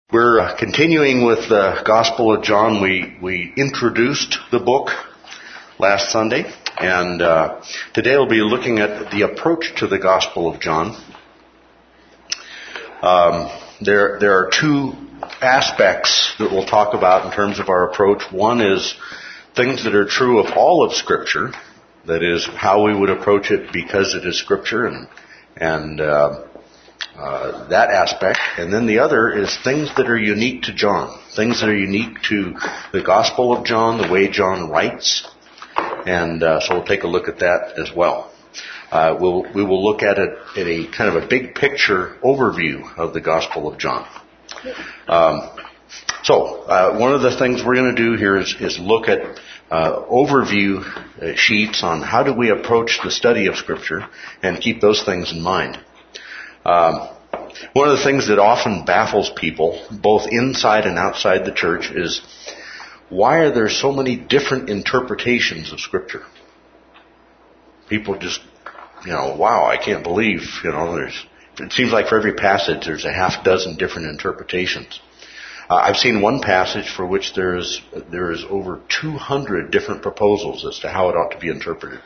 We're continuing with the Gospel of John. We introduced the book last Sunday, and today we'll be looking at the approach to the Gospel of John. There are two aspects that we'll talk about in terms of our approach. One is things that are true of all of Scripture, that is, how we would approach it because it is Scripture, and that aspect. And then the other is things that are unique to John, things that are unique to the Gospel of John, the way John writes. And so we'll take a look at that as well. We will look at it in a kind of a big picture overview of the Gospel of John. So one of the things we're going to do here is look at overview sheets on how do we approach the study of Scripture and keep those things in mind. One of the things that often baffles people, both inside and outside the church, is why are there so many different interpretations of Scripture? People just, wow, I can't believe, it seems like for every passage there's a half dozen different interpretations. I've seen one passage for which there is over 200 different proposals as to how it ought to be interpreted.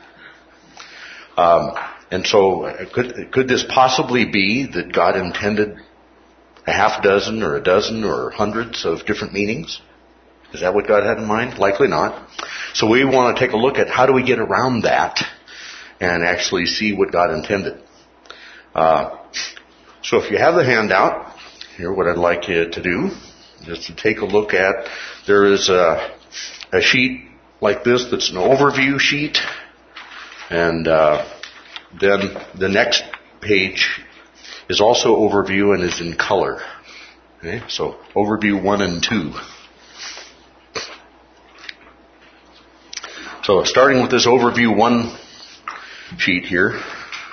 And so, could this possibly be that God intended a half dozen or a dozen or hundreds of different meanings? Is that what God had in mind? Likely not. So we want to take a look at how do we get around that and actually see what God intended. So if you have the handout, here what I'd like you to do is to take a look at, there is a sheet like this that's an overview sheet, and then the next page is also overview and is in color. Okay, so overview 1 and 2. So starting with this overview 1 sheet here,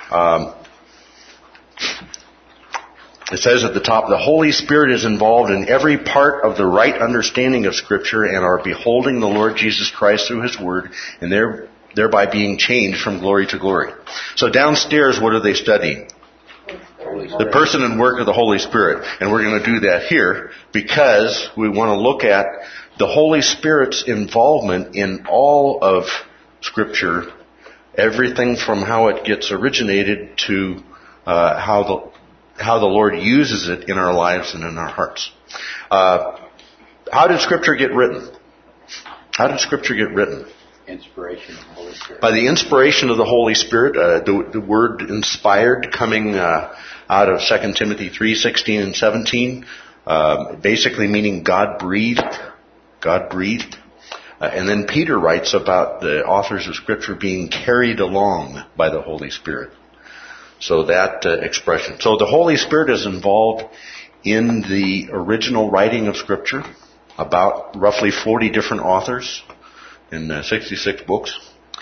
it says at the top, the Holy Spirit is involved in every part of the right understanding of Scripture and are beholding the Lord Jesus Christ through His Word, and thereby being changed from glory to glory. So downstairs, what are they studying? The person and work of the Holy Spirit. And we're going to do that here because we want to look at the Holy Spirit's involvement in all of Scripture, everything from how it gets originated to how the Lord uses it in our lives and in our hearts. How did Scripture get written? How did Scripture get written? Inspiration of the Holy Spirit. By the inspiration of the Holy Spirit, the word inspired coming out of 2 Timothy 3:16 and 17, basically meaning God breathed. God breathed. And then Peter writes about the authors of Scripture being carried along by the Holy Spirit. So that expression. So the Holy Spirit is involved in the original writing of Scripture, about roughly 40 different authors in 66 books.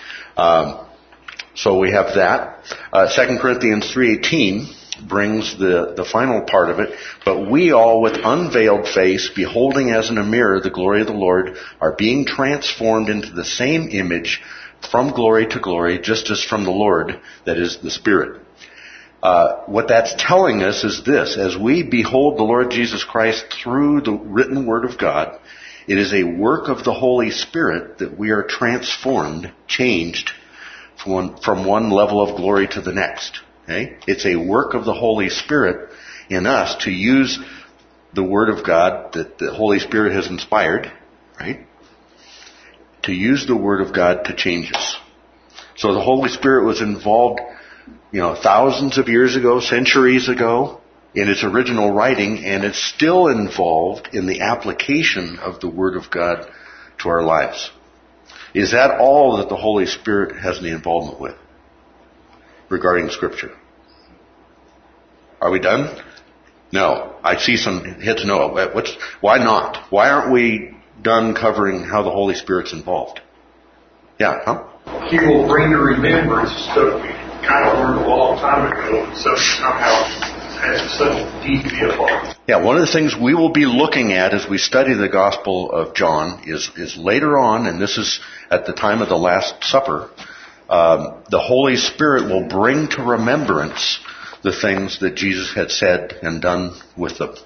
So we have that. 2 Corinthians 3:18 brings the final part of it. But we all with unveiled face, beholding as in a mirror the glory of the Lord, are being transformed into the same image from glory to glory, just as from the Lord, that is the Spirit. What that's telling us is this: as we behold the Lord Jesus Christ through the written Word of God, it is a work of the Holy Spirit that we are transformed, changed from one level of glory to the next. Okay? It's a work of the Holy Spirit in us to use the Word of God that the Holy Spirit has inspired, right? To use the Word of God to change us. So the Holy Spirit was involved, thousands of years ago, centuries ago, in its original writing, and it's still involved in the application of the Word of God to our lives. Is that all that the Holy Spirit has any involvement with regarding Scripture? Are we done? No. I see some heads no. Why not? Why aren't we done covering how the Holy Spirit's involved? Yeah, huh? He will bring to remembrance stuff we kind of learned a long time ago, so somehow has such deep apart. Yeah, one of the things we will be looking at as we study the Gospel of John is later on, and this is at the time of the Last Supper, the Holy Spirit will bring to remembrance the things that Jesus had said and done with them.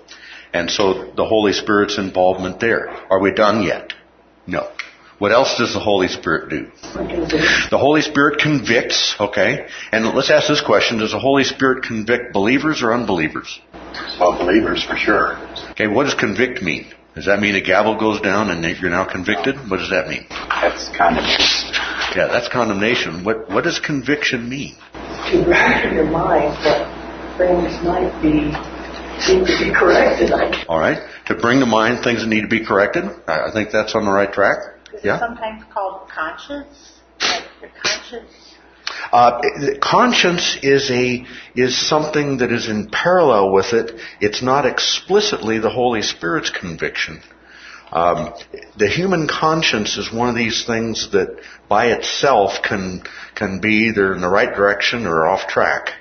And so the Holy Spirit's involvement there. Are we done yet? No. What else does the Holy Spirit do? The Holy Spirit convicts, okay? And let's ask this question. Does the Holy Spirit convict believers or unbelievers? Well, believers for sure. Okay, what does convict mean? Does that mean a gavel goes down and you're now convicted? What does that mean? That's condemnation. Yeah, that's condemnation. What does conviction mean? To bring to your mind that things might need to be corrected. All right. To bring to mind things that need to be corrected. I think that's on the right track. Is Yeah. it sometimes called conscience? Like your conscience? Conscience is something that is in parallel with it. It's not explicitly the Holy Spirit's conviction. The human conscience is one of these things that by itself can be either in the right direction or off track.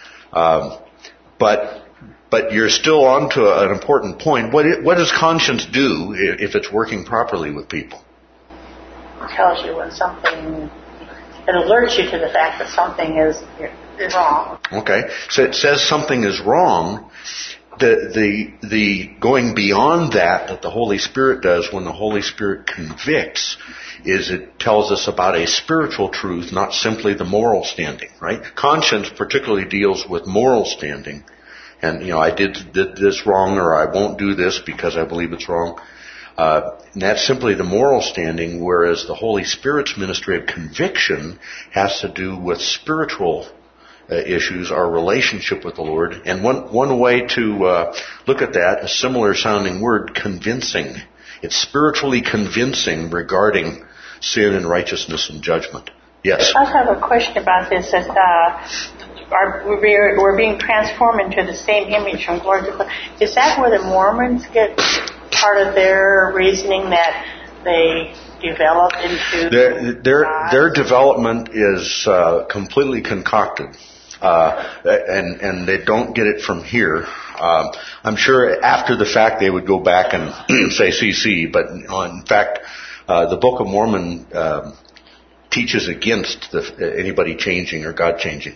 But you're still on to an important point. What does conscience do if it's working properly with people? It tells you when something, it alerts you to the fact that something is wrong. Okay, so it says something is wrong. The going beyond that the Holy Spirit does when the Holy Spirit convicts is it tells us about a spiritual truth, not simply the moral standing, right? Conscience particularly deals with moral standing. And, I did this wrong, or I won't do this because I believe it's wrong. And that's simply the moral standing, whereas the Holy Spirit's ministry of conviction has to do with spiritual issues, our relationship with the Lord. And one way to look at that, a similar sounding word, convincing. It's spiritually convincing regarding sin and righteousness and judgment. Yes? I have a question about this. We're being transformed into the same image from glory to glory. Is that where the Mormons get part of their reasoning that they develop into? Their development is completely concocted. And they don't get it from here. I'm sure after the fact they would go back and say CC, but in fact, the Book of Mormon teaches against anybody changing or God changing.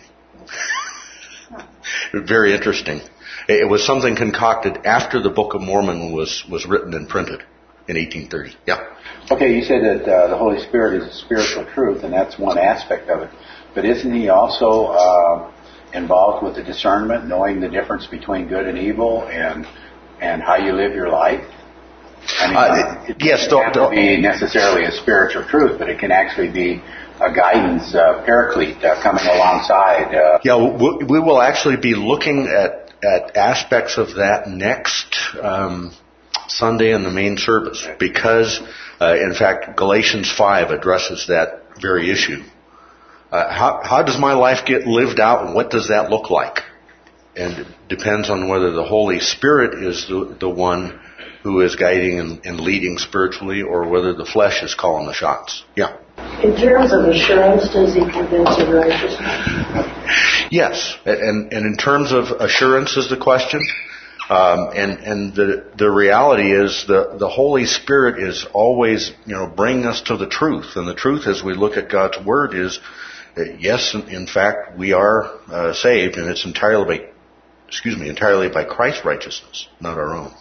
Very interesting. It was something concocted after the Book of Mormon was written and printed in 1830. Yeah. Okay, you said that the Holy Spirit is a spiritual truth, and that's one aspect of it. But isn't he also involved with the discernment, knowing the difference between good and evil, and how you live your life? Yes, it doesn't have to be necessarily a spiritual truth, but it can actually be a guidance paraclete coming alongside. We will actually be looking at aspects of that next Sunday in the main service, because in fact Galatians 5 addresses that very issue. How does my life get lived out, and what does that look like? And it depends on whether the Holy Spirit is the one who is guiding and leading spiritually, or whether the flesh is calling the shots. Yeah. In terms of assurance, does he convince of righteousness? Yes, and in terms of assurance is the question. And the reality is the Holy Spirit is always, bringing us to the truth. And the truth as we look at God's Word is that yes, in fact, we are saved, and it's entirely by Christ's righteousness, not our own.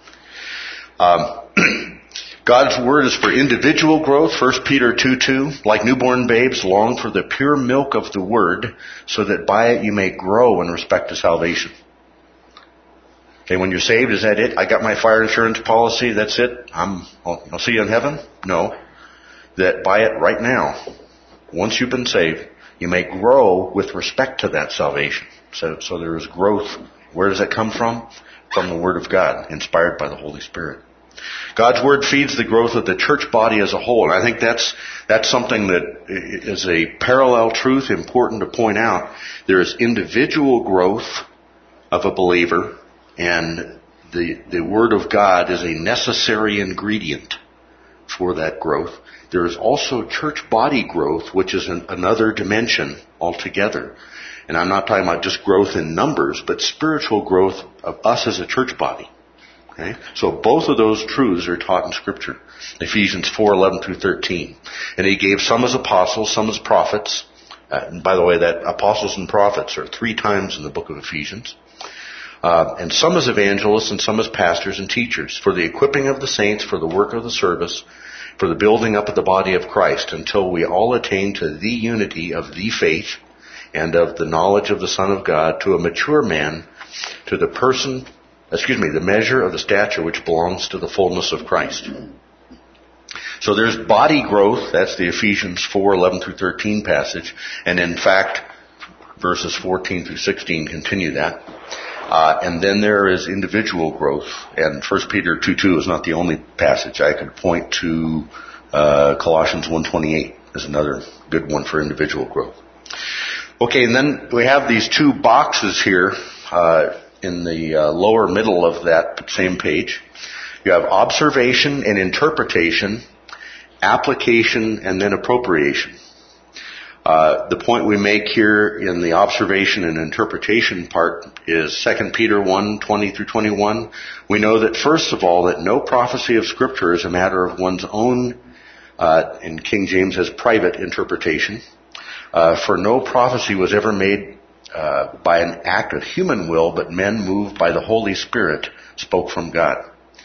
God's Word is for individual growth, 1 Peter 2:2. Like newborn babes, long for the pure milk of the Word, so that by it you may grow in respect to salvation. Okay, when you're saved, is that it? I got my fire insurance policy, that's it? I'll see you in heaven? No. That by it right now, once you've been saved, you may grow with respect to that salvation. So there is growth. Where does that come from? From the Word of God, inspired by the Holy Spirit. God's Word feeds the growth of the church body as a whole. And I think that's something that is a parallel truth, important to point out. There is individual growth of a believer, and the Word of God is a necessary ingredient for that growth. There is also church body growth, which is another dimension altogether. And I'm not talking about just growth in numbers, but spiritual growth of us as a church body. Okay? So both of those truths are taught in Scripture. Ephesians 4:11-13. And he gave some as apostles, some as prophets. And by the way, that apostles and prophets are 3 times in the book of Ephesians. and some as evangelists and some as pastors and teachers, for the equipping of the saints, for the work of the service, for the building up of the body of Christ, until we all attain to the unity of the faith and of the knowledge of the Son of God, to a mature man, to the the measure of the stature which belongs to the fullness of Christ. So there's body growth. That's the Ephesians 4:11 through 13 passage. And in fact, verses 14 through 16 continue that. And then there is individual growth. And 1 Peter 2:2 is not the only passage. I could point to Colossians 1:28 as another good one for individual growth. Okay, and then we have these two boxes here in the lower middle of that same page. You have observation and interpretation, application, and then appropriation. The point we make here in the observation and interpretation part is 2 Peter 1:20 through 21. We know that first of all that no prophecy of Scripture is a matter of one's own, in King James as private interpretation. For no prophecy was ever made by an act of human will, but men moved by the Holy Spirit spoke from God.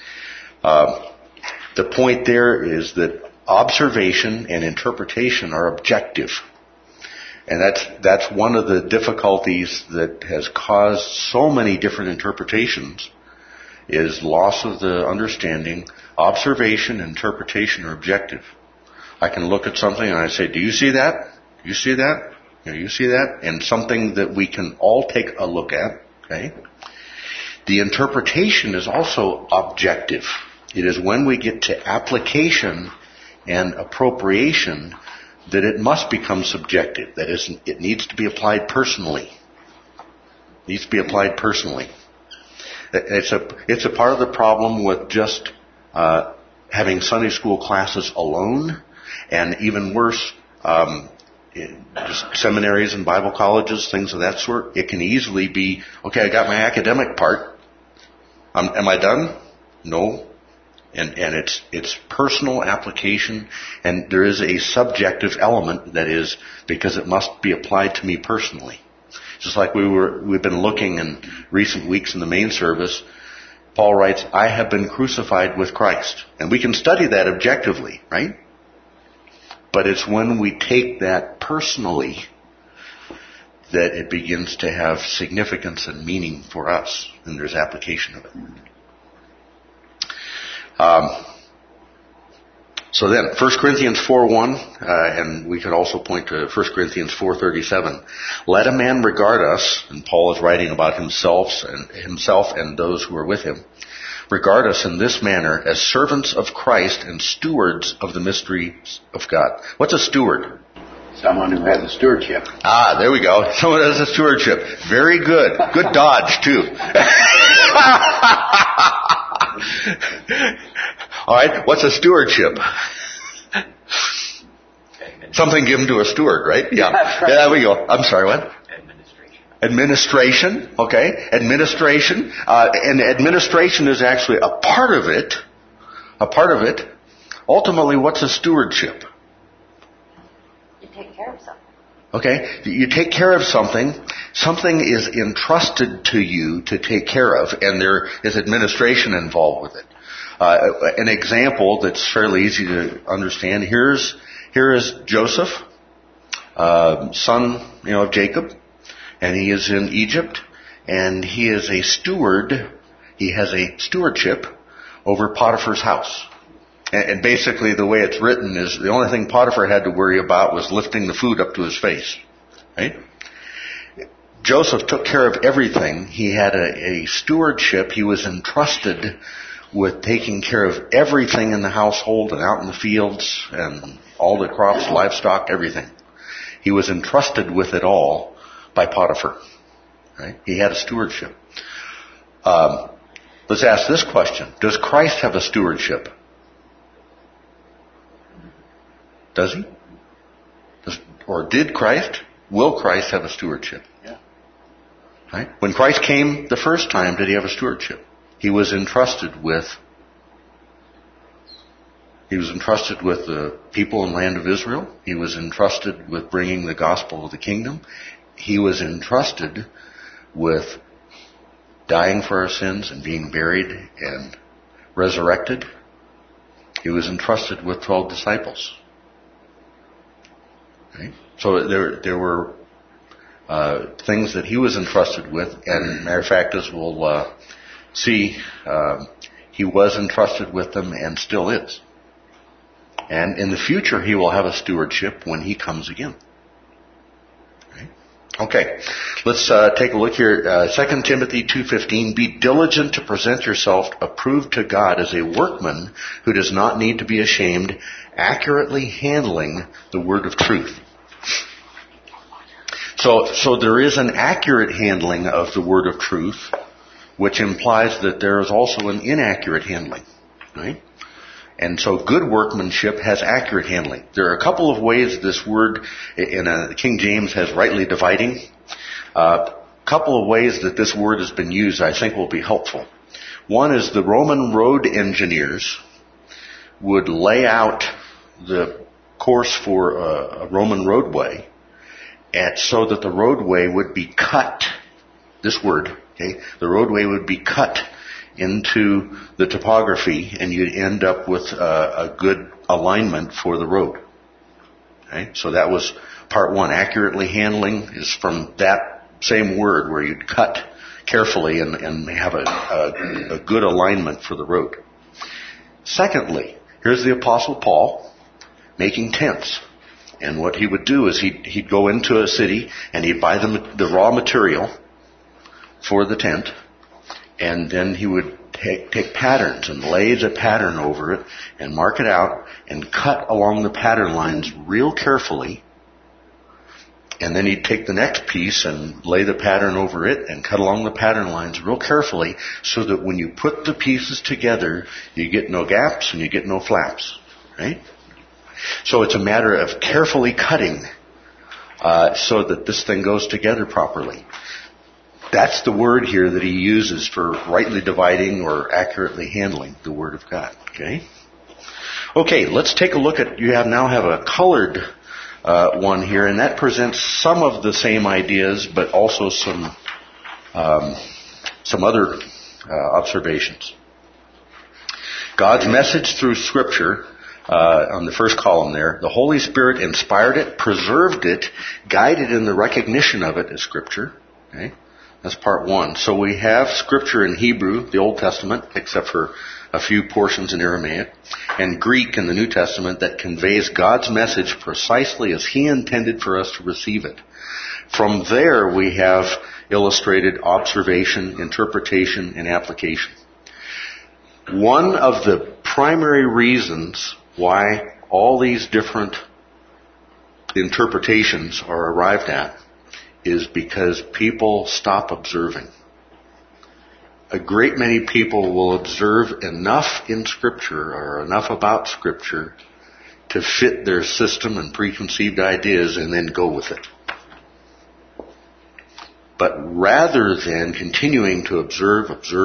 The point there is that observation and interpretation are objective. And that's one of the difficulties that has caused so many different interpretations, is loss of the understanding. Observation and interpretation are objective. I can look at something and I say, do you see that? You see that? You see that? And something that we can all take a look at, okay? The interpretation is also objective. It is when we get to application and appropriation that it must become subjective. That is, it needs to be applied personally. It needs to be applied personally. It's a part of the problem with just having Sunday school classes alone, and even worse, just seminaries and Bible colleges, things of that sort. It can easily be, okay, I got my academic part. Am I done? No. And it's personal application, and there is a subjective element that is because it must be applied to me personally. Just like we've been looking in recent weeks in the main service. Paul writes, I have been crucified with Christ. And we can study that objectively, right? But it's when we take that personally that it begins to have significance and meaning for us, and there's application of it. So then, 1 Corinthians 4:1, and we could also point to 1 Corinthians 4:37. Let a man regard us, and Paul is writing about himself and those who are with him, regard us in this manner as servants of Christ and stewards of the mysteries of God. What's a steward? Someone who has a stewardship. Ah, there we go. Someone who has a stewardship. Very good. Good dodge, too. All right, what's a stewardship? Something given to a steward, right? Yeah. Yeah, there we go. I'm sorry, what? Administration. Okay. Administration. And administration is actually a part of it. A part of it. Ultimately, what's a stewardship? You take care of something. Okay. You take care of something. Something is entrusted to you to take care of, and there is administration involved with it. An example that's fairly easy to understand. Here is Joseph, son, of Jacob, and he is in Egypt, and he is a steward. He has a stewardship over Potiphar's house. And basically the way it's written is the only thing Potiphar had to worry about was lifting the food up to his face. Right? Joseph took care of everything. He had a stewardship. He was entrusted with taking care of everything in the household and out in the fields and all the crops, livestock, everything. He was entrusted with it all by Potiphar. Right? He had a stewardship. Let's ask this question. Does Christ have a stewardship? Does he? Or did Christ? Will Christ have a stewardship? Yeah. Right? When Christ came the first time, did he have a stewardship? He was entrusted with the people and land of Israel. He was entrusted with bringing the gospel of the kingdom. He was entrusted with dying for our sins and being buried and resurrected, he was entrusted with 12 disciples. Okay? So there were things that he was entrusted with, and matter of fact, as we'll see, he was entrusted with them and still is. And in the future, he will have a stewardship when he comes again. Okay, let's take a look here. 2 Timothy 2:15, be diligent to present yourself approved to God as a workman who does not need to be ashamed, accurately handling the word of truth. So there is an accurate handling of the word of truth, which implies that there is also an inaccurate handling, right? And so good workmanship has accurate handling. There are a couple of ways this word in King James has rightly dividing. A couple of ways that this word has been used I think will be helpful. One is the Roman road engineers would lay out the course for a Roman roadway so that the roadway would be cut, this word, okay, the roadway would be cut into the topography, and you'd end up with a good alignment for the road. Okay? So that was part one. Accurately handling is from that same word where you'd cut carefully and have a good alignment for the road. Secondly, here's the Apostle Paul making tents. And what he would do is he'd go into a city and he'd buy the raw material for the tent, and then he would take patterns and lay the pattern over it and mark it out and cut along the pattern lines real carefully. And then he'd take the next piece and lay the pattern over it and cut along the pattern lines real carefully so that when you put the pieces together, you get no gaps and you get no flaps. Right? So it's a matter of carefully cutting so that this thing goes together properly. That's the word here that he uses for rightly dividing or accurately handling the Word of God. Okay, let's take a look at, you now have a colored one here, and that presents some of the same ideas, but also some other observations. God's message through Scripture, on the first column there, the Holy Spirit inspired it, preserved it, guided in the recognition of it as Scripture. Okay? That's part one. So we have Scripture in Hebrew, the Old Testament, except for a few portions in Aramaic, and Greek in the New Testament that conveys God's message precisely as He intended for us to receive it. From there we have illustrated observation, interpretation, and application. One of the primary reasons why all these different interpretations are arrived at is because people stop observing. A great many people will observe enough in Scripture or enough about Scripture to fit their system and preconceived ideas and then go with it. But rather than continuing to observe,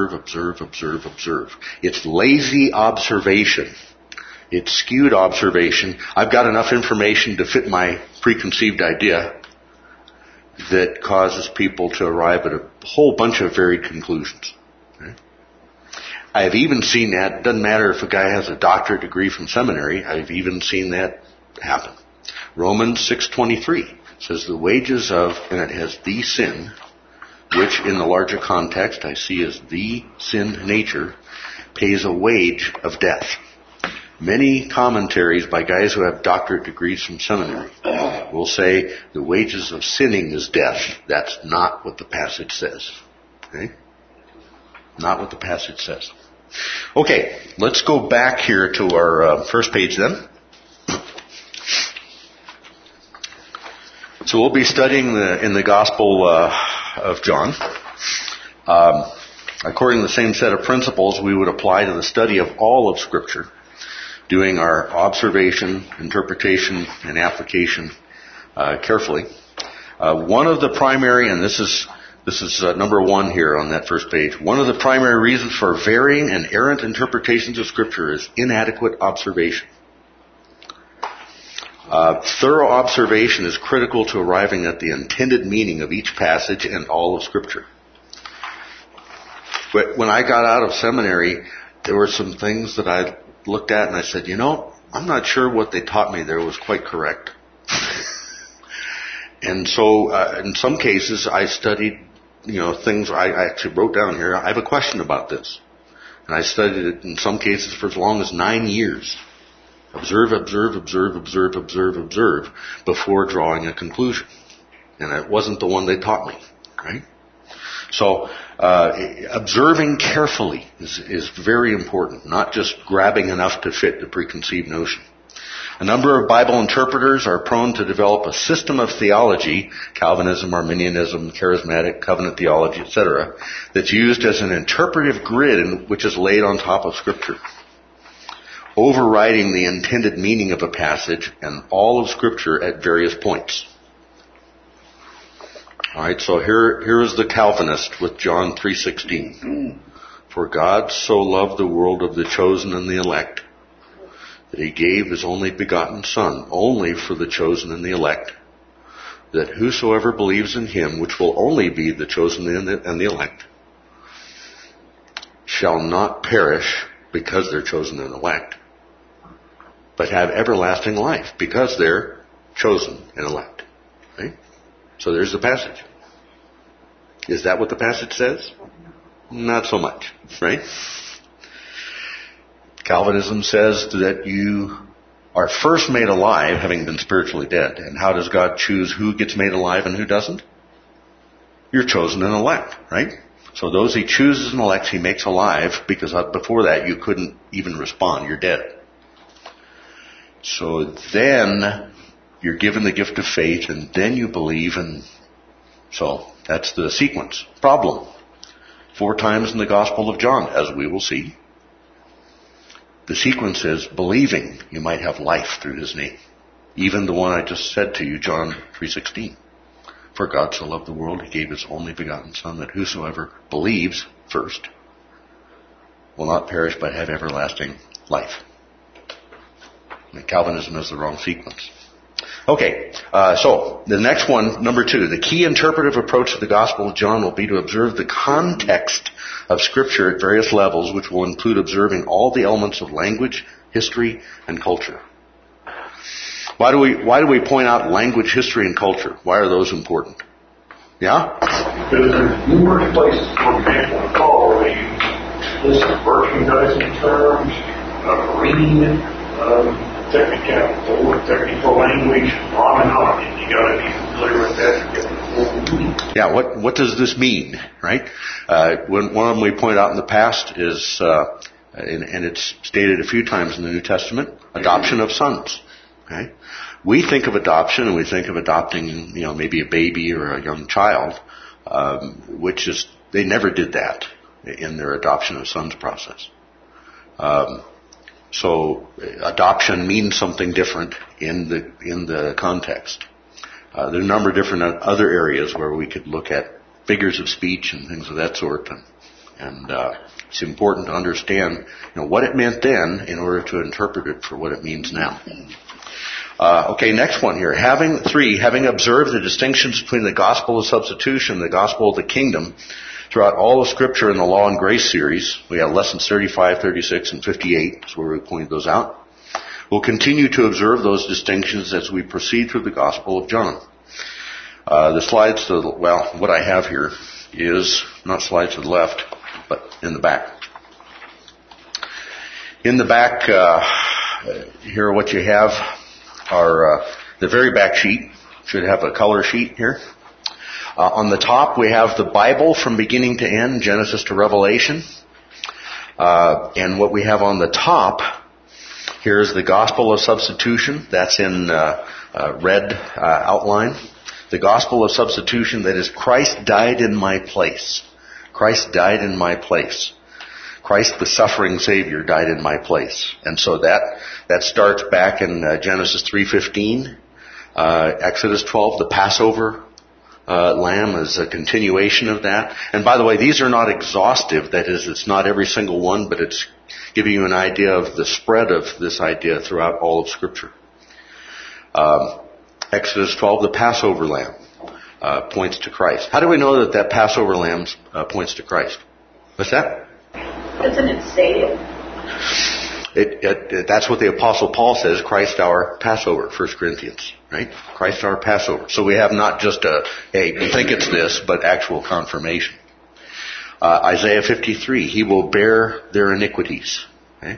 it's lazy observation. It's skewed observation. I've got enough information to fit my preconceived idea that causes people to arrive at a whole bunch of varied conclusions. Okay? I have even seen that. It doesn't matter if a guy has a doctorate degree from seminary. I've even seen that happen. Romans 6:23 says the wages of, and it has the sin, which in the larger context I see as the sin nature, pays a wage of death. Many commentaries by guys who have doctorate degrees from seminary will say the wages of sinning is death. That's not what the passage says. Okay? Not what the passage says. Okay, let's go back here to our first page then. So we'll be studying in the Gospel of John. According to the same set of principles we would apply to the study of all of Scripture, doing our observation, interpretation, and application carefully. One of the primary, and this is number one here on that first page, one of the primary reasons for varying and errant interpretations of Scripture is inadequate observation. Thorough observation is critical to arriving at the intended meaning of each passage and all of Scripture. But when I got out of seminary, there were some things that I looked at and I said, I'm not sure what they taught me there was quite correct. And so, in some cases, I studied, things I actually wrote down here. I have a question about this. And I studied it in some cases for as long as 9 years. Observe before drawing a conclusion. And it wasn't the one they taught me, right? So, observing carefully is very important, not just grabbing enough to fit the preconceived notion. A number of Bible interpreters are prone to develop a system of theology, Calvinism, Arminianism, charismatic, covenant theology, etc., that's used as an interpretive grid which is laid on top of Scripture, overriding the intended meaning of a passage and all of Scripture at various points. All right, so here is the Calvinist with John 3:16. For God so loved the world of the chosen and the elect, that he gave his only begotten Son, only for the chosen and the elect, that whosoever believes in him, which will only be the chosen and the elect, shall not perish because they're chosen and elect, but have everlasting life because they're chosen and elect. Right? So there's the passage. Is that what the passage says? Not so much, right? Calvinism says that you are first made alive, having been spiritually dead. And how does God choose who gets made alive and who doesn't? You're chosen and elect, right? So those he chooses and elects, he makes alive, because before that you couldn't even respond. You're dead. So then you're given the gift of faith, and then you believe, and so that's the sequence. Problem. 4 times in the Gospel of John, as we will see, the sequence is believing you might have life through his name. Even the one I just said to you, John 3:16. For God so loved the world, he gave his only begotten Son, that whosoever believes first will not perish but have everlasting life. And Calvinism is the wrong sequence. Okay, so the next one, number 2, the key interpretive approach to the Gospel of John will be to observe the context of Scripture at various levels, which will include observing all the elements of language, history, and culture. Why do we point out language, history, and culture? Why are those important? Yeah? Because there's numerous places, for example, in Paul, where they use list of merchandising terms, marine, technical language, on and on. And you got to be familiar with that to get the full meaning. Yeah, what does this mean, right? One of them we pointed out in the past is, and it's stated a few times in the New Testament, adoption of sons. Okay? We think of adoption, and we think of adopting, maybe a baby or a young child, which is, they never did that in their adoption of sons process. So adoption means something different in the context. There are a number of different other areas where we could look at figures of speech and things of that sort, and it's important to understand what it meant then in order to interpret it for what it means now. Okay, next one here. Having observed the distinctions between the gospel of substitution and the gospel of the kingdom throughout all of Scripture in the Law and Grace series, we have lessons 35, 36, and 58. That's where we pointed those out. We'll continue to observe those distinctions as we proceed through the Gospel of John. The slides what I have here is not slides to the left, but in the back. In the back, here what you have are the very back sheet. Should have a color sheet here. On the top, we have the Bible from beginning to end, Genesis to Revelation. And what we have on the top, here is the Gospel of Substitution. That's in red outline. The Gospel of Substitution, that is, Christ died in my place. Christ died in my place. Christ, the suffering Savior, died in my place. And so that starts back in Genesis 3:15, Exodus 12, the Passover lamb is a continuation of that. And by the way, these are not exhaustive. That is, it's not every single one, but it's giving you an idea of the spread of this idea throughout all of Scripture. Exodus 12, the Passover lamb, points to Christ. How do we know that Passover lamb points to Christ? What's that? Doesn't it say it? That's what the Apostle Paul says, Christ our Passover, 1 Corinthians, right? Christ our Passover. So we have not just we think it's this, but actual confirmation. Isaiah 53, he will bear their iniquities. Okay?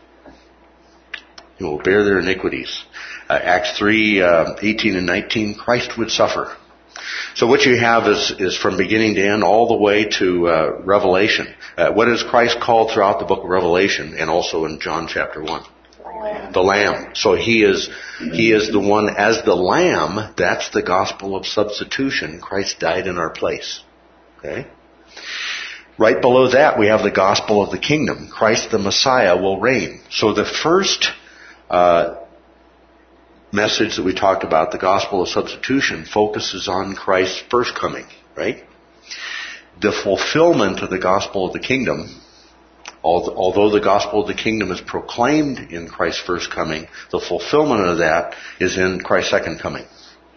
He will bear their iniquities. Acts 3, 18 and 19, Christ would suffer. So what you have is from beginning to end all the way to Revelation. What is Christ called throughout the book of Revelation and also in John chapter 1? The Lamb. So he is the one as the Lamb. That's the gospel of substitution. Christ died in our place. Okay? Right below that we have the gospel of the kingdom. Christ the Messiah will reign. So the first message that we talked about, the gospel of substitution, focuses on Christ's first coming, right? The fulfillment of the gospel of the kingdom, although the gospel of the kingdom is proclaimed in Christ's first coming, the fulfillment of that is in Christ's second coming.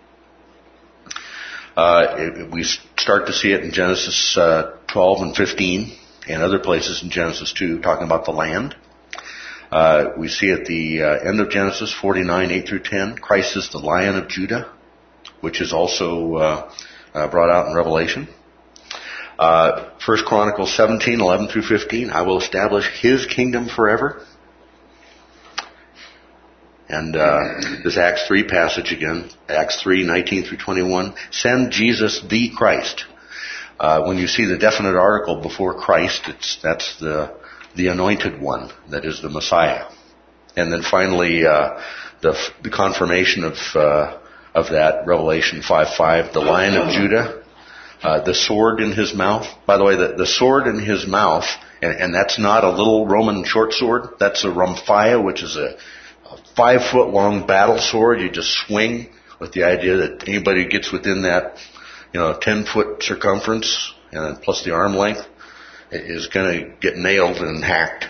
We start to see it in Genesis 12 and 15 and other places in Genesis 2 talking about the land. We see at the end of Genesis 49, 8 through 10, Christ is the Lion of Judah, which is also brought out in Revelation. 1 Chronicles 17, 11 through 15, I will establish His kingdom forever. And this Acts 3 passage again, Acts 3, 19 through 21, send Jesus the Christ. When you see the definite article before Christ, that's the anointed one, that is the Messiah. And then finally, the confirmation of that, Revelation 5:5, the Lion of Judah, the sword in his mouth. By the way, the sword in his mouth, and that's not a little Roman short sword, that's a rhomphaia, which is a 5-foot long battle sword you just swing with the idea that anybody who gets within that, 10-foot circumference, and plus the arm length, is going to get nailed and hacked.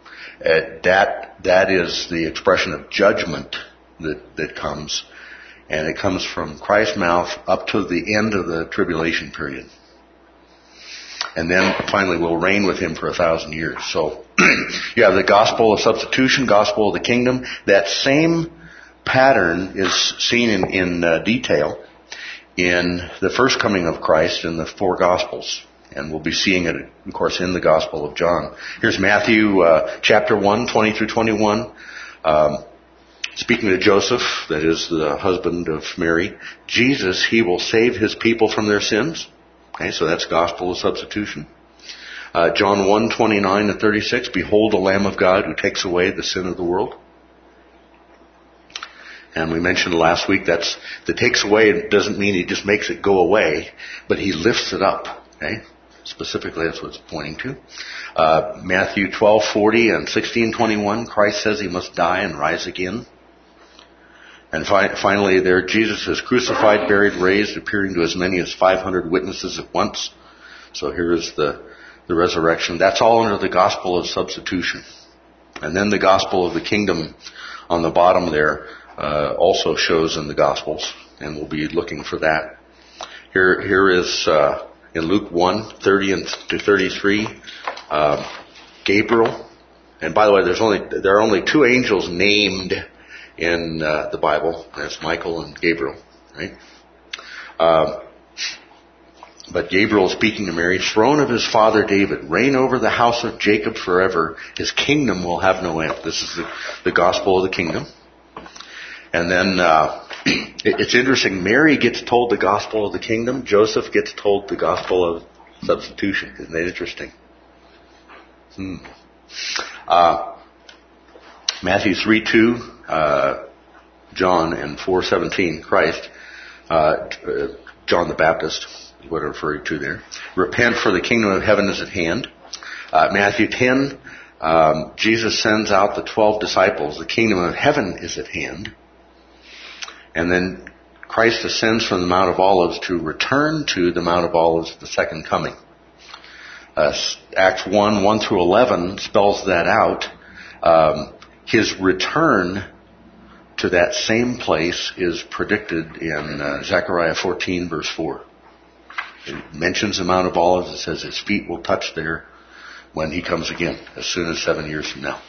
That is the expression of judgment that comes, and it comes from Christ's mouth up to the end of the tribulation period. And then finally we'll reign with Him for 1,000 years. So you have the gospel of substitution, gospel of the kingdom. That same pattern is seen in detail in the first coming of Christ in the 4 Gospels. And we'll be seeing it, of course, in the Gospel of John. Here's Matthew chapter 1, 20 through 21. Speaking to Joseph, that is the husband of Mary, Jesus, He will save His people from their sins. Okay, so that's gospel of substitution. John 1, 29 to 36, behold the Lamb of God who takes away the sin of the world. And we mentioned last week that takes away, it doesn't mean He just makes it go away, but He lifts it up. Okay? Specifically, that's what it's pointing to. Matthew 12:40 and 16:21, Christ says He must die and rise again. And finally there, Jesus is crucified, buried, raised, appearing to as many as 500 witnesses at once. So here is the resurrection. That's all under the gospel of substitution. And then the gospel of the kingdom on the bottom there also shows in the gospels, and we'll be looking for that. Here is in Luke 1, 30 to 33, Gabriel. And by the way, there are only 2 angels named in the Bible. That's Michael and Gabriel, right? But Gabriel speaking to Mary, throne of his father David, reign over the house of Jacob forever. His kingdom will have no end. This is the gospel of the kingdom. And then it's interesting. Mary gets told the gospel of the kingdom. Joseph gets told the gospel of substitution. Isn't that interesting? Matthew 3:2, John, and 4:17, Christ, John the Baptist, is what I'm referring to there. Repent, for the kingdom of heaven is at hand. Matthew 10, Jesus sends out the 12 disciples. The kingdom of heaven is at hand. And then Christ ascends from the Mount of Olives to return to the Mount of Olives at the second coming. Acts 1, 1 through 11 spells that out. His return to that same place is predicted in Zechariah 14, verse 4. It mentions the Mount of Olives. It says His feet will touch there. when he comes again, as soon as 7 years from now.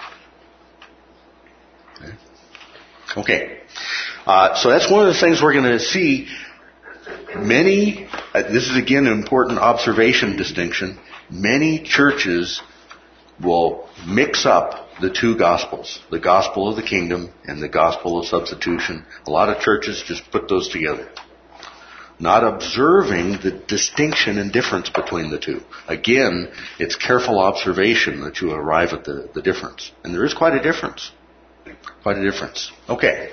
Okay. So that's one of the things we're going to see. Many, this is again an important observation distinction, many churches will mix up the two gospels, the gospel of the kingdom and the gospel of substitution. A lot of churches just put those together, not observing the distinction and difference between the two. Again, it's careful observation that you arrive at the difference. And there is quite a difference. Quite a difference. Okay.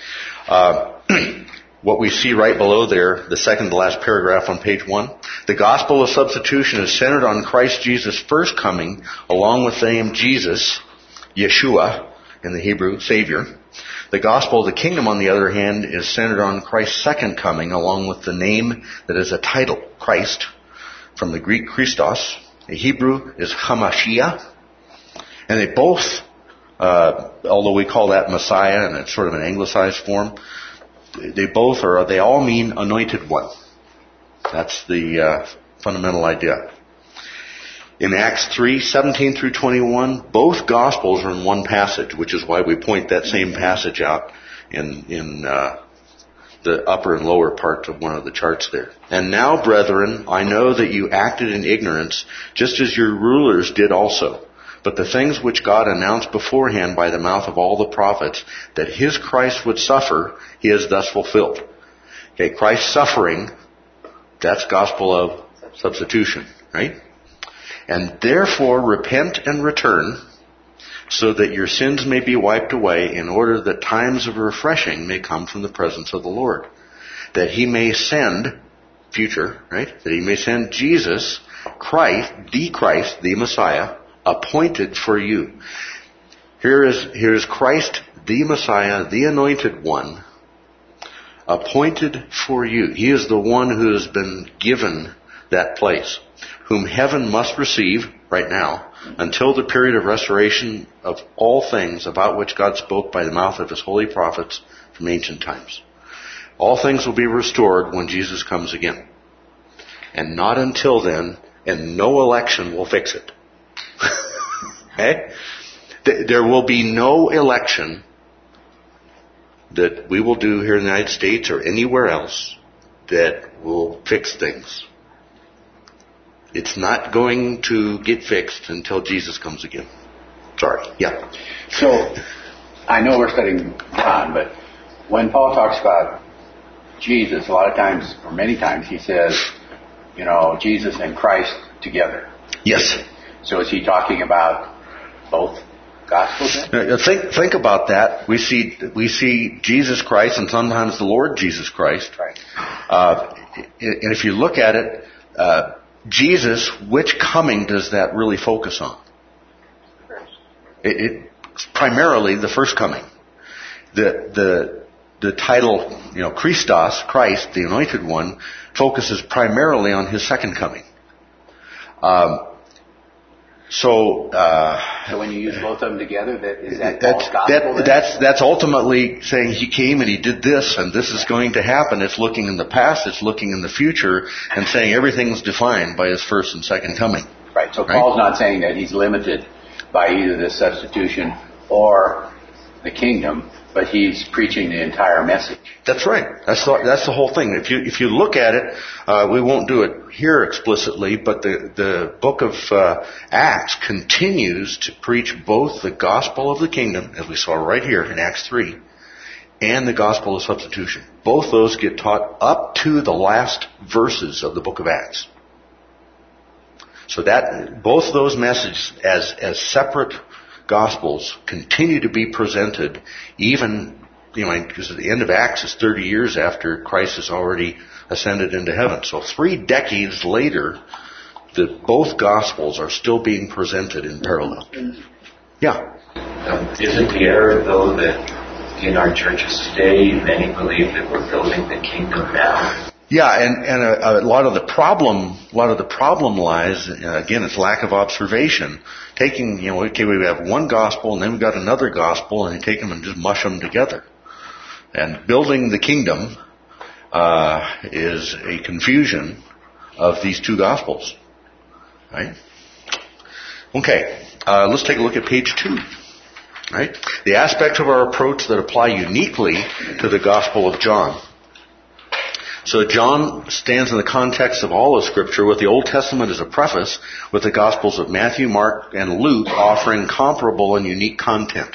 What we see right below there, the second to last paragraph on page 1, the gospel of substitution is centered on Christ Jesus' first coming, along with the name Jesus, Yeshua, in the Hebrew, Savior. The gospel of the kingdom, on the other hand, is centered on Christ's second coming, along with the name that is a title, Christ, from the Greek Christos. The Hebrew is Hamashiach. And they both, although we call that Messiah, and it's sort of an anglicized form, they all mean anointed one. That's the fundamental idea. In Acts 3:17 through 21, both Gospels are in one passage, which is why we point that same passage out in the upper and lower part of one of the charts there. And now, brethren, I know that you acted in ignorance, just as your rulers did also. But the things which God announced beforehand by the mouth of all the prophets, that his Christ would suffer, he has thus fulfilled. Okay, Christ's suffering, that's gospel of substitution, right? And therefore repent and return, so that your sins may be wiped away, in order that times of refreshing may come from the presence of the Lord. That he may send, future, right? That he may send Jesus, Christ, the Messiah, appointed for you. Here is Christ, the Messiah, the anointed one, appointed for you. He is the one who has been given that place, whom heaven must receive right now, until the period of restoration of all things about which God spoke by the mouth of his holy prophets from ancient times. All things will be restored when Jesus comes again. And not until then, and no election will fix it. Okay? There will be no election that we will do here in the United States or anywhere else that will fix things. It's not going to get fixed until Jesus comes again. Sorry. Yeah. So, I know we're studying John, but when Paul talks about Jesus, a lot of times, or many times, he says, Jesus and Christ together. Yes. So is he talking about both gospels then? Think about that. We see Jesus Christ and sometimes the Lord Jesus Christ. Right. And if you look at it, Jesus, which coming does that really focus on? It's primarily the first coming. The title, Christos, Christ, the anointed one, focuses primarily on his second coming. So when you use both of them together, is that gospel? That's ultimately saying he came and he did this and this is going to happen. It's looking in the past, it's looking in the future, and saying everything's defined by his first and second coming. Right. So Paul's not saying that he's limited by either the substitution or the kingdom, but he's preaching the entire message. That's right. That's the whole thing. If you look at it, we won't do it here explicitly, but the book of Acts continues to preach both the gospel of the kingdom, as we saw right here in Acts 3, and the gospel of substitution. Both those get taught up to the last verses of the book of Acts. So that both those messages as separate gospels continue to be presented, even, because at the end of Acts is 30 years after Christ has already ascended into heaven. So 3 decades later, both gospels are still being presented in parallel. Yeah. Isn't the error, though, that in our churches today, many believe that we're building the kingdom now? Yeah, and a lot of the problem lies, again, it's lack of observation. Taking, we have one gospel and then we've got another gospel, and you take them and just mush them together. And building the kingdom is a confusion of these two gospels, right? Okay, let's take a look at page 2. Right? The aspects of our approach that apply uniquely to the Gospel of John. So John stands in the context of all of Scripture with the Old Testament as a preface, with the Gospels of Matthew, Mark, and Luke offering comparable and unique content.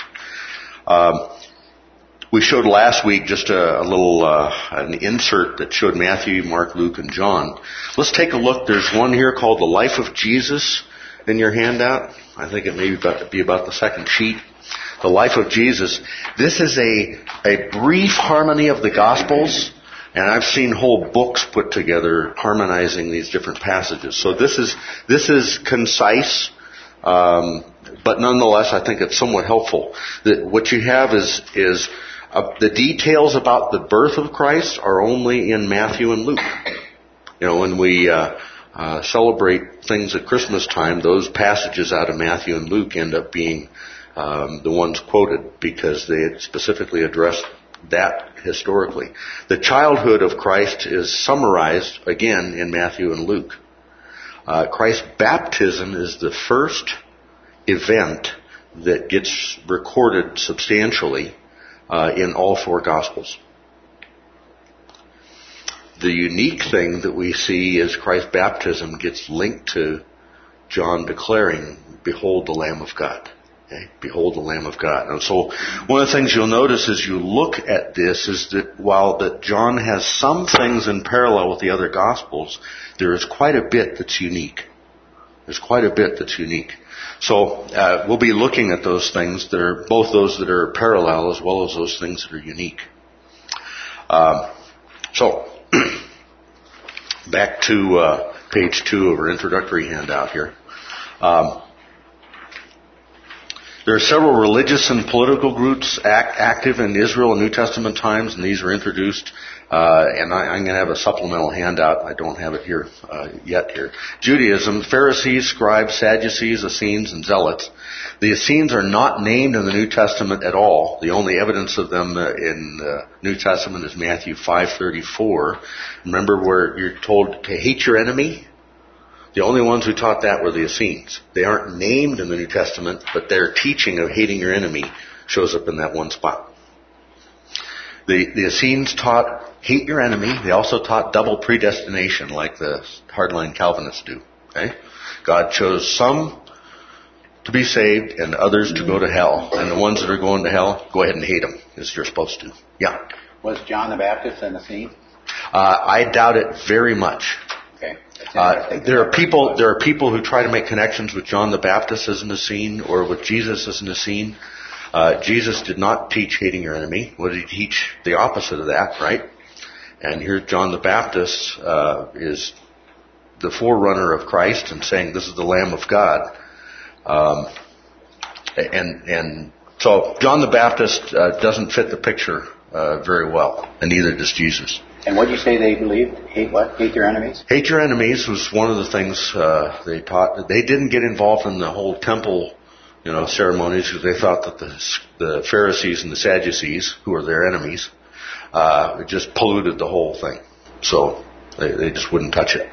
We showed last week just a little an insert that showed Matthew, Mark, Luke, and John. Let's take a look. There's one here called The Life of Jesus in your handout. I think it may be about the second sheet. The Life of Jesus. This is a brief harmony of the Gospels. And I've seen whole books put together harmonizing these different passages. So this is concise, but nonetheless, I think it's somewhat helpful. What you have is the details about the birth of Christ are only in Matthew and Luke. When we celebrate things at Christmas time, those passages out of Matthew and Luke end up being the ones quoted because they specifically address that historically. The childhood of Christ is summarized again in Matthew and Luke. Christ's baptism is the first event that gets recorded substantially in all 4 Gospels. The unique thing that we see is Christ's baptism gets linked to John declaring, "Behold the Lamb of God." Okay? Behold the Lamb of God. And so one of the things you'll notice as you look at this is that while that John has some things in parallel with the other Gospels, there is quite a bit that's unique. There's quite a bit that's unique. So we'll be looking at those things that are both those that are parallel as well as those things that are unique. So back to page 2 of our introductory handout here. There are several religious and political groups active in Israel in New Testament times, and these were introduced. And I'm going to have a supplemental handout. I don't have it here yet here. Judaism, Pharisees, scribes, Sadducees, Essenes, and Zealots. The Essenes are not named in the New Testament at all. The only evidence of them in the New Testament is Matthew 5:34. Remember where you're told to hate your enemy? The only ones who taught that were the Essenes. They aren't named in the New Testament, but their teaching of hating your enemy shows up in that one spot. The Essenes taught hate your enemy. They also taught double predestination, like the hardline Calvinists do. Okay? God chose some to be saved and others to go to hell. And the ones that are going to hell, go ahead and hate them, as you're supposed to. Yeah. Was John the Baptist an Essene? I doubt it very much. Okay. There are people who try to make connections with John the Baptist as an Essene or with Jesus as an Essene. Jesus did not teach hating your enemy. What did he teach? The opposite of that, right? And here John the Baptist is the forerunner of Christ and saying this is the Lamb of God. And so John the Baptist doesn't fit the picture very well, and neither does Jesus. And what did you say they believed? Hate what? Hate your enemies? Hate your enemies was one of the things they taught. They didn't get involved in the whole temple ceremonies because they thought that the Pharisees and the Sadducees, who were their enemies, just polluted the whole thing. So they just wouldn't touch it.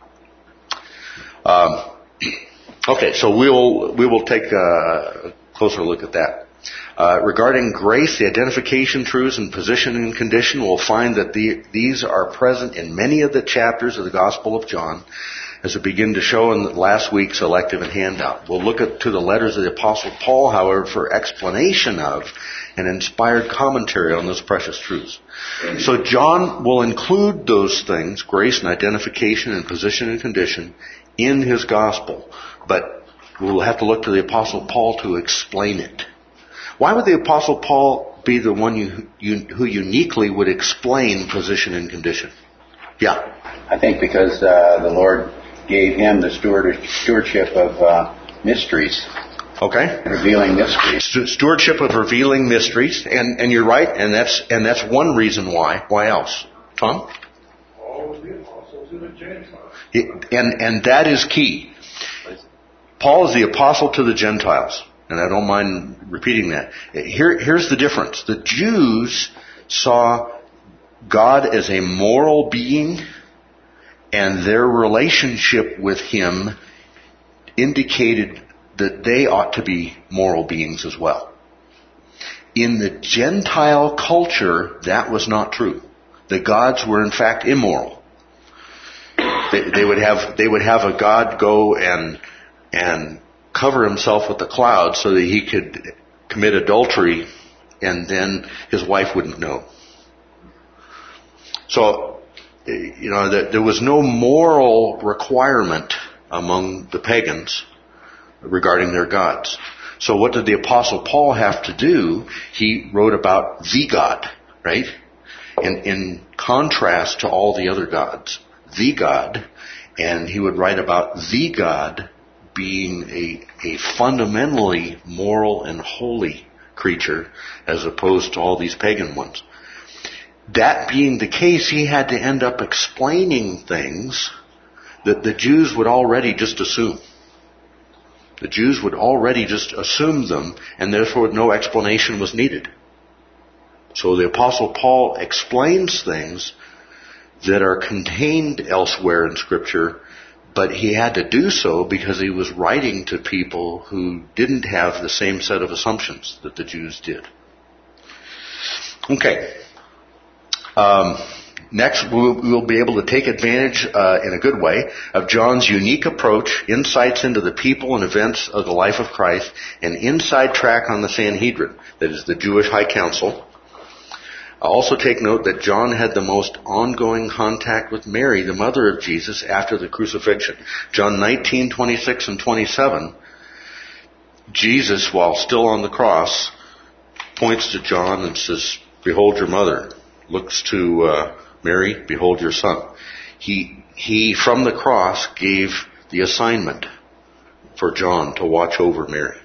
Okay, so we will take a closer look at that. Regarding grace, the identification, truths, and position and condition, we'll find that these are present in many of the chapters of the Gospel of John, as we begin to show in last week's elective and handout. We'll look to the letters of the Apostle Paul, however, for explanation of and inspired commentary on those precious truths. So John will include those things, grace and identification and position and condition, in his Gospel. But we'll have to look to the Apostle Paul to explain it. Why would the Apostle Paul be the one who uniquely would explain position and condition? Yeah. I think because the Lord gave him the stewardship of mysteries. Okay. Revealing mysteries. Stewardship of revealing mysteries, and you're right, and that's one reason why. Why else, Tom? All of the apostles to the Gentiles. And that is key. Paul is the apostle to the Gentiles, and I don't mind repeating that. Here's the difference. The Jews saw God as a moral being, and their relationship with Him indicated that they ought to be moral beings as well. In the Gentile culture, that was not true. The gods were in fact immoral. They would have a god go and cover himself with the clouds so that he could commit adultery, and then his wife wouldn't know. So, there was no moral requirement among the pagans regarding their gods. So what did the Apostle Paul have to do? He wrote about the God, right? In contrast to all the other gods. The God. And he would write about the God being a fundamentally moral and holy creature as opposed to all these pagan ones. That being the case, he had to end up explaining things that the Jews would already just assume. The Jews would already just assume them, and therefore no explanation was needed. So the Apostle Paul explains things that are contained elsewhere in Scripture, but he had to do so because he was writing to people who didn't have the same set of assumptions that the Jews did. Okay. Next, we'll be able to take advantage, in a good way, of John's unique approach, insights into the people and events of the life of Christ, and inside track on the Sanhedrin, that is the Jewish High Council. Also take note that John had the most ongoing contact with Mary, the mother of Jesus, after the crucifixion. John 19:26 and 27, Jesus, while still on the cross, points to John and says, "Behold your mother." Looks to Mary, "Behold your son." He from the cross gave the assignment for John to watch over Mary.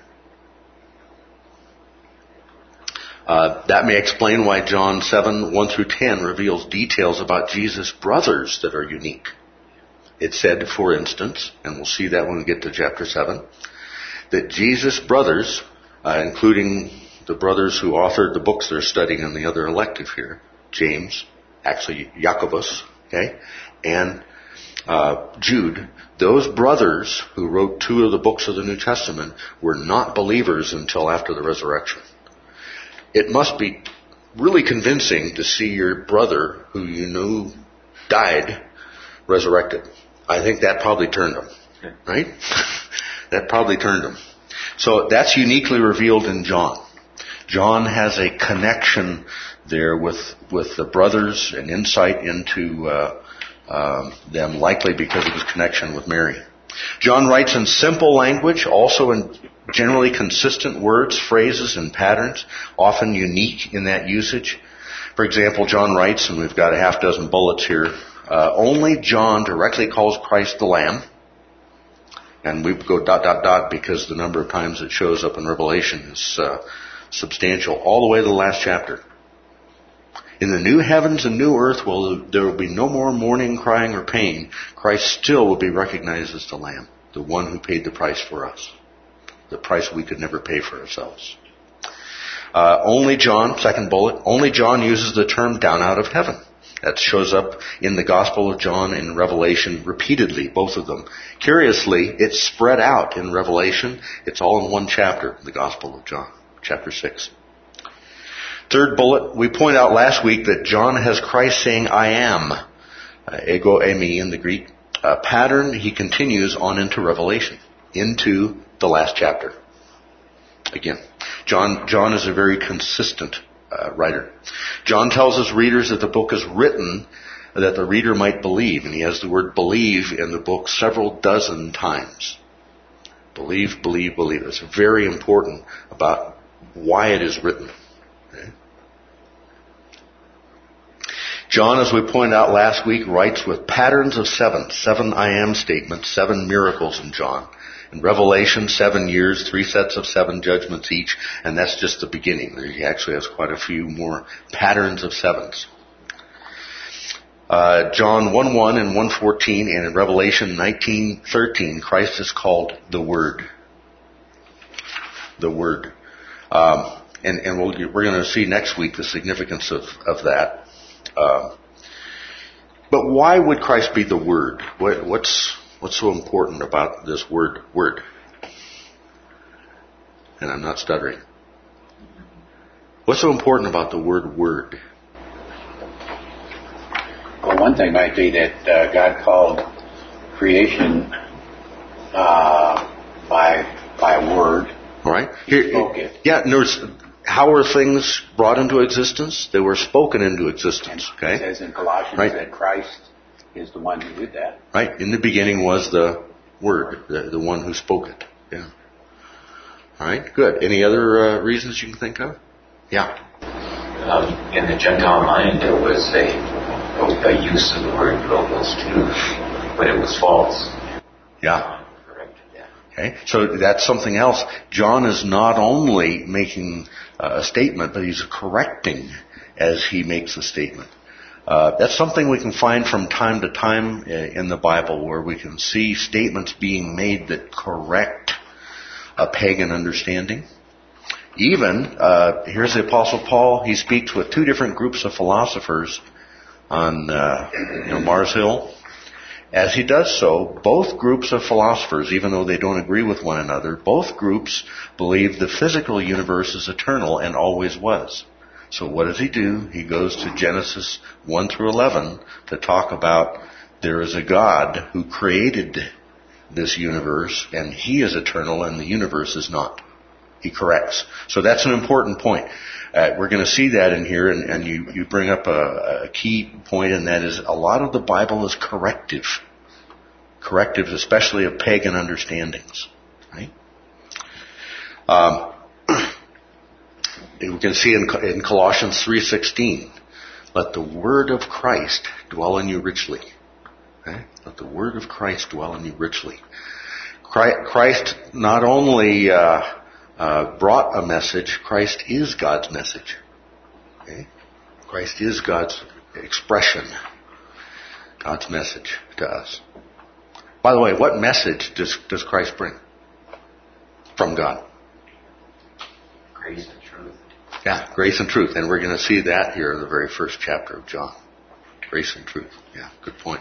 That may explain why John 7:1-10 reveals details about Jesus' brothers that are unique. It said, for instance, and we'll see that when we get to chapter 7, that Jesus' brothers, including the brothers who authored the books they're studying in the other elective here, James, actually Jacobus, okay, and Jude, those brothers who wrote 2 of the books of the New Testament were not believers until after the resurrection. It must be really convincing to see your brother who you knew died resurrected. I think that probably turned him, right? That probably turned him. So that's uniquely revealed in John. John has a connection there with the brothers, an insight into them, likely because of his connection with Mary. John writes in simple language, also in generally consistent words, phrases, and patterns, often unique in that usage. For example, John writes, and we've got a half dozen bullets here, only John directly calls Christ the Lamb. And we go ... because the number of times it shows up in Revelation is substantial, all the way to the last chapter. In the new heavens and new earth, there will be no more mourning, crying, or pain. Christ still will be recognized as the Lamb, the one who paid the price for us, the price we could never pay for ourselves. Only John, second bullet, only John uses the term down out of heaven. That shows up in the Gospel of John and Revelation repeatedly, both of them. Curiously, it's spread out in Revelation. It's all in one chapter, the Gospel of John, chapter 6. Third bullet, we point out last week that John has Christ saying, I am, ego eimi in the Greek, pattern he continues on into Revelation, into the last chapter. Again, John is a very consistent writer. John tells his readers that the book is written that the reader might believe, and he has the word believe in the book several dozen times. Believe, believe, believe. It's very important about why it is written. Okay? John, as we pointed out last week, writes with patterns of 7 I am statements, 7 miracles in John. In Revelation, 7 years, 3 sets of 7 judgments each, and that's just the beginning. He actually has quite a few more patterns of 7s. John 1:1 and 1:14, and in Revelation 19:13, Christ is called the Word. The Word. And we're going to see next week the significance of that. But why would Christ be the Word? What's so important about this word? and I'm not stuttering. What's so important about the word word? Well, one thing might be that God called creation by word. All right. He spoke it. Yeah. Notice, how were things brought into existence? They were spoken into existence. Okay. It says in Colossians that Christ is the one who did that. Right. In the beginning was the Word, the one who spoke it. Yeah. All right. Good. Any other reasons you can think of? Yeah. In the Gentile mind, there was a use of the word logos too, but it was false. Yeah. Corrected that. Okay. So that's something else. John is not only making a statement, but he's correcting as he makes the statement. That's something we can find from time to time in the Bible, where we can see statements being made that correct a pagan understanding. Even, here's the Apostle Paul. He speaks with two different groups of philosophers on Mars Hill. As he does so, both groups of philosophers, even though they don't agree with one another, both groups believe the physical universe is eternal and always was. So what does he do? He goes to Genesis 1 through 11 to talk about there is a God who created this universe, and he is eternal and the universe is not. He corrects. So that's an important point. We're going to see that in here, and you bring up a key point, and that is a lot of the Bible is corrective. Corrective, especially of pagan understandings. Right? We can see in Colossians 3:16, let the word of Christ dwell in you richly. Okay? Let the word of Christ dwell in you richly. Christ not only brought a message, Christ is God's message. Okay? Christ is God's expression, God's message to us. By the way, what message does Christ bring from God? Grace and truth. Yeah, grace and truth. And we're going to see that here in the very first chapter of John. Grace and truth. Yeah, good point.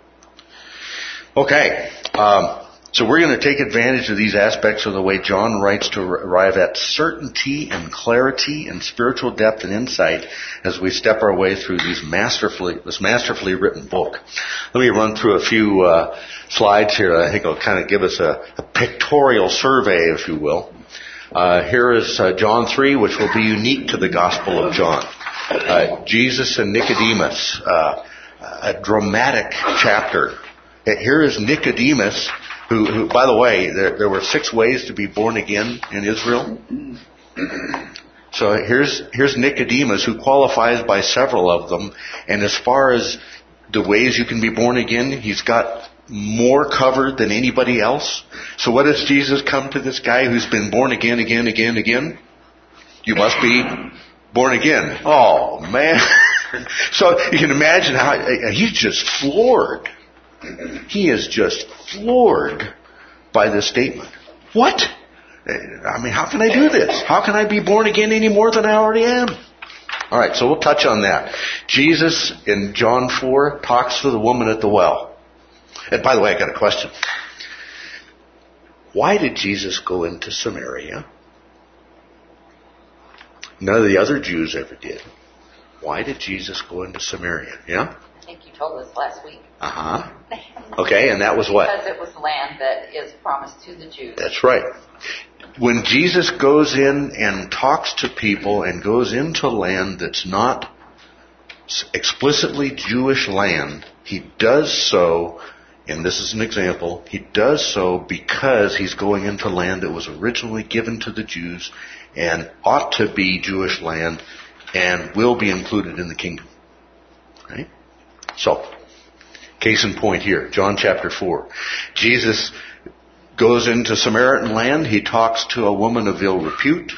Okay. So we're going to take advantage of these aspects of the way John writes to arrive at certainty and clarity and spiritual depth and insight as we step our way through this masterfully written book. Let me run through a few slides here. I think it'll kind of give us a pictorial survey, if you will. Here is John 3, which will be unique to the Gospel of John. Jesus and Nicodemus, a dramatic chapter. Here is Nicodemus, who, by the way, there were 6 ways to be born again in Israel. So here's Nicodemus, who qualifies by several of them. And as far as the ways you can be born again, he's got more covered than anybody else. So what does Jesus come to this guy who's been born again? You must be born again. Oh, man. So you can imagine how he's just floored. He is just floored by this statement. What? I mean, how can I do this? How can I be born again any more than I already am? All right, so we'll touch on that. Jesus in John 4 talks to the woman at the well. And by the way, I got a question. Why did Jesus go into Samaria? None of the other Jews ever did. Why did Jesus go into Samaria? Yeah? I think you told us last week. Uh-huh. Okay, and that was what? Because it was land that is promised to the Jews. That's right. When Jesus goes in and talks to people and goes into land that's not explicitly Jewish land, he does so, and this is an example, he does so because he's going into land that was originally given to the Jews and ought to be Jewish land and will be included in the kingdom. Right? So, case in point here, John chapter 4. Jesus goes into Samaritan land. He talks to a woman of ill repute.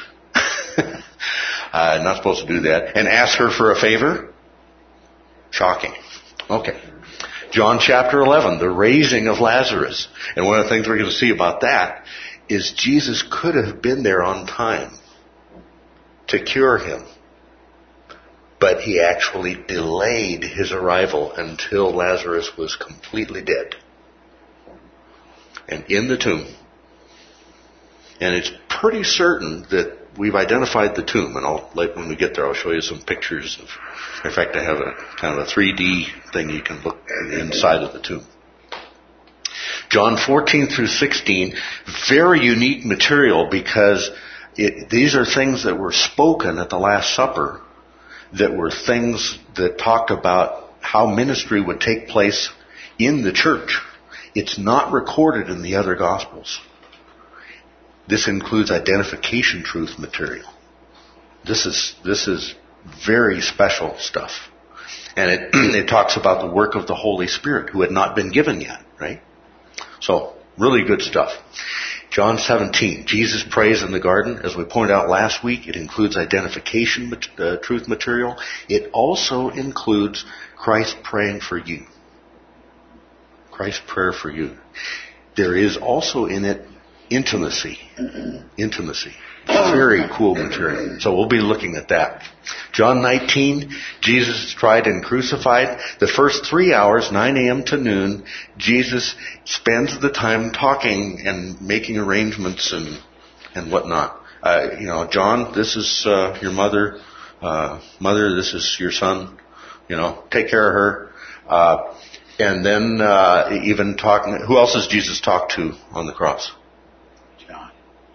Not supposed to do that. And asks her for a favor. Shocking. Okay. John chapter 11, the raising of Lazarus. And one of the things we're going to see about that is Jesus could have been there on time to cure him. But he actually delayed his arrival until Lazarus was completely dead and in the tomb. And it's pretty certain that we've identified the tomb, and when we get there, I'll show you some pictures of. In fact, I have a kind of a 3D thing you can look inside of the tomb. John 14 through 16, very unique material because these are things that were spoken at the Last Supper, that were things that talked about how ministry would take place in the church. It's not recorded in the other Gospels. This includes identification truth material. This is very special stuff. And it talks about the work of the Holy Spirit who had not been given yet, right? So, really good stuff. John 17, Jesus prays in the garden. As we pointed out last week, it includes identification truth material. It also includes Christ praying for you. Christ's prayer for you. There is also in it intimacy. Intimacy. Very cool material. So we'll be looking at that. John 19, Jesus is tried and crucified. The first 3 hours, 9 a.m. to noon, Jesus spends the time talking and making arrangements and whatnot. John, this is your mother. Mother, this is your son. Take care of her. And then even talking. Who else does Jesus talk to on the cross? John.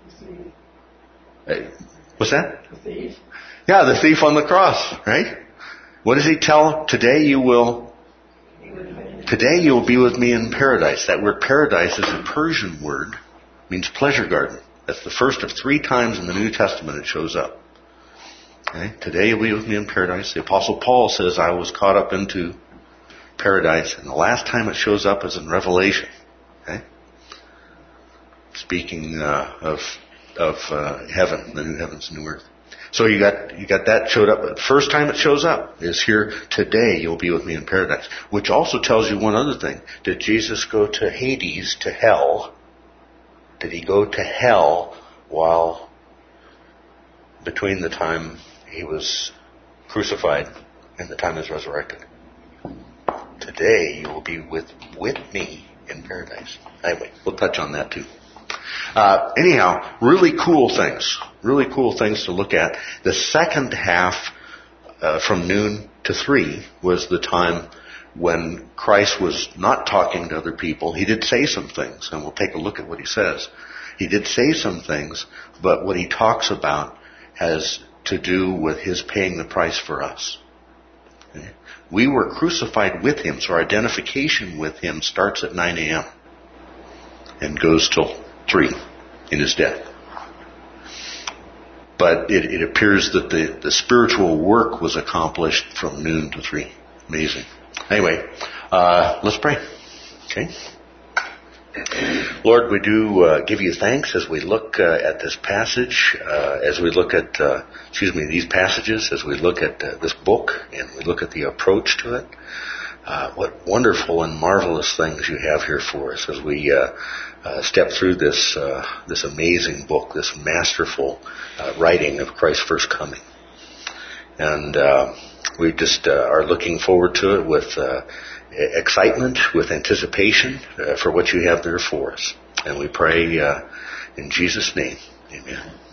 What's that? The thief. Yeah, the thief on the cross, right? What does he tell him? Today you will be with me in paradise. That word paradise is a Persian word. It means pleasure garden. That's the first of 3 times in the New Testament it shows up. Okay? Today you'll be with me in paradise. The Apostle Paul says, I was caught up into paradise. And the last time it shows up is in Revelation. Okay? Speaking of heaven, the new heavens and new earth. So you got that showed up. The first time it shows up is here. Today you'll be with me in paradise. Which also tells you one other thing. Did Jesus go to Hades, to hell? Did he go to hell while between the time he was crucified and the time he was resurrected? Today you will be with me in paradise. Anyway, we'll touch on that too. Anyhow, really cool things to look at. The second half, from noon to 3, was the time when Christ was not talking to other people. He did say some things, and we'll take a look at what he says. He did say some things, but what he talks about has to do with his paying the price for us. Okay? We were crucified with him, so our identification with him starts at 9 a.m. and goes till 3 in his death. But it appears that the spiritual work was accomplished from noon to 3. Amazing. Anyway, let's pray. Okay? Lord, we do give you thanks as we look at this passage, as we look at, these passages, as we look at this book, and we look at the approach to it. What wonderful and marvelous things you have here for us as we step through this amazing book, this masterful writing of Christ's first coming. And we just are looking forward to it with excitement, with anticipation for what you have there for us. And we pray in Jesus' name, amen.